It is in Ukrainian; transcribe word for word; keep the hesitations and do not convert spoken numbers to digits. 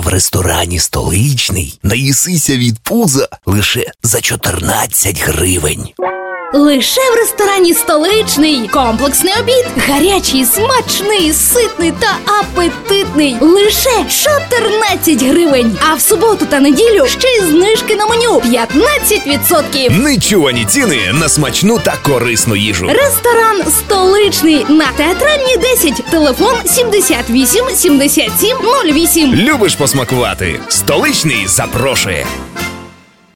ресторані «Столичний» наїсися від пуза лише за чотирнадцять гривень. Лише в ресторані «Столичний» комплексний обід. Гарячий, смачний, ситний та апетитний. Лише чотирнадцять гривень. А в суботу та неділю ще й знижки на меню п'ятнадцять відсотків. Нечувані ціни на смачну та корисну їжу. Ресторан «Столичний» на Театральній десять. Телефон сімдесят вісім сімдесят сім нуль вісім. Любиш посмакувати? «Столичний» запрошує.